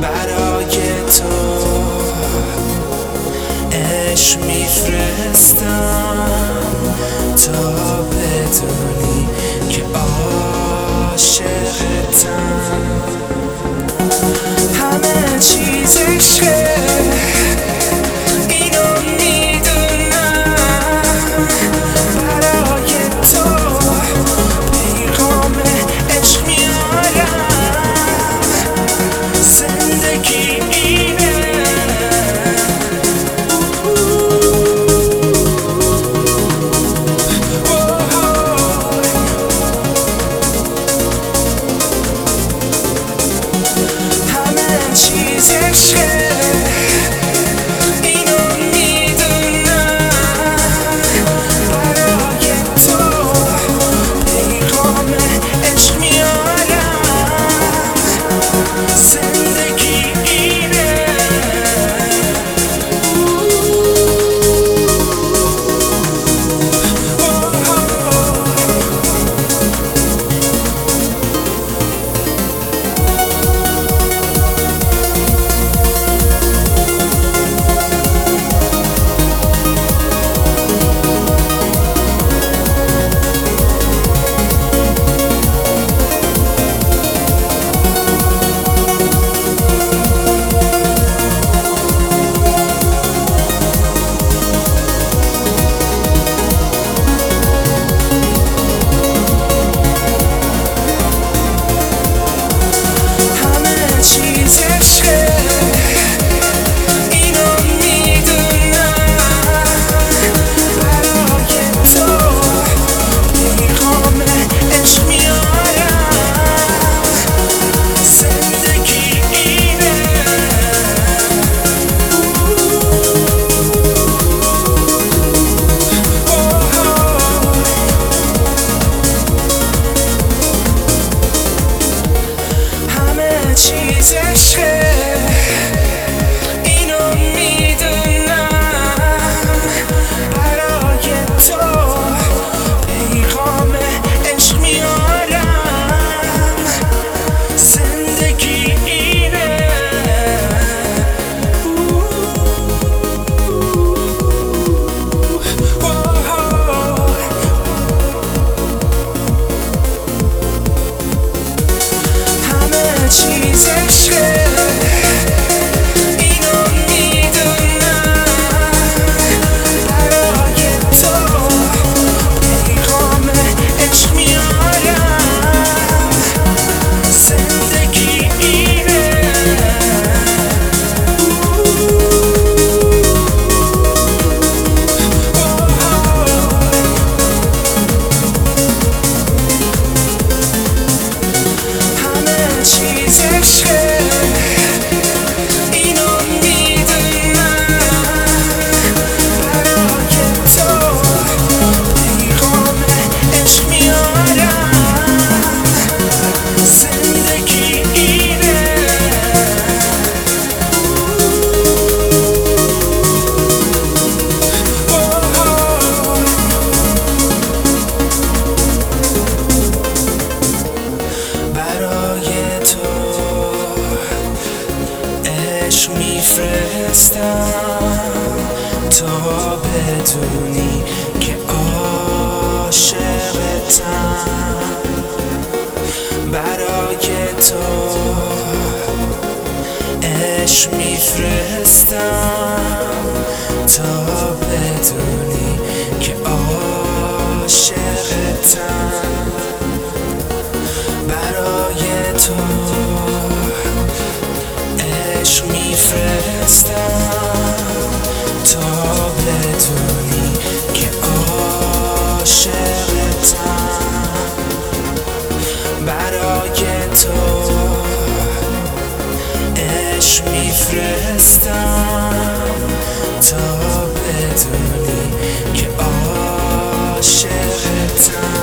برای تو عشق میفرستم تا بدونی که عاشقتم. همه چیز عشقه، اینو میدونم. برای تو پیغام عشق میارم. زندگی اینه. چیز عشقه، اینو میدونم. برای تو پیغام عشق میارم. زندگی اینه. چیز عشقه، اینو میدونم. برای تو پیغام عشق میارم. زندگی اینه. همه چیز عشقه، اینو میدونم. برای تو پیغام عشق میارم. زندگی اینه. همه چیز عشقه، اینو میدونم. برای تو پیغام عشق میارم. زندگی اینه. همه چیز عشقه، اینو میدونم. برای تو پیغام عشق میارم. زندگی اینه. برای تو عشق میفرستم تا بدونی که عاشقتم. برای تو عشق میفرستم تا بدونی که عاشقتم. برای تو عشق میفرستم تا بدونی که عاشقتم. برای تو عشق میفرستم تا بدونی که عاشقتم.